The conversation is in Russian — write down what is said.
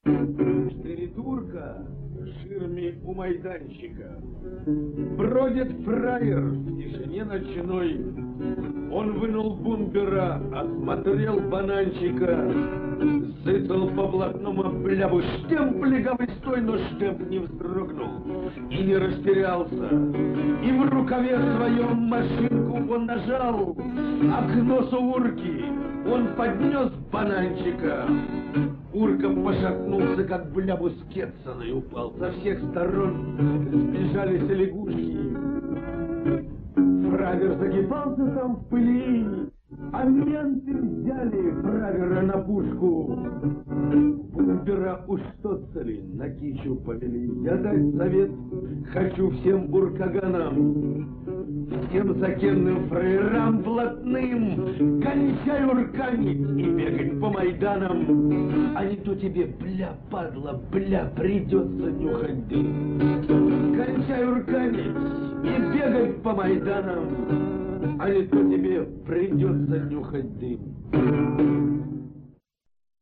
Четыре турка в ширме у майданчика. Бродит фраер в тишине ночной. Он вынул бумпера, осмотрел бананчика, сыцал по блатному блябу штемп легавый стой, но штемп не вздрогнул и не растерялся. И в рукаве своем машинку он нажал, а к носу урки он поднес бананчика. Урка пошатнулся, как блябу с кетсаной упал. Со всех сторон сбежались лягушки. Фравер загибался там в пыли, а менты взяли фравера на пушку. Бумпера уж стоцали, на кичу повели. Я дать совет хочу всем буркаганам, всем закенным фраерам блатным, кончай урканить и бегать по майданам, а не то тебе, бля, падла, бля, придется нюхать дым. Кончай урканить и бегать по майданам, а не то тебе придется нюхать дым.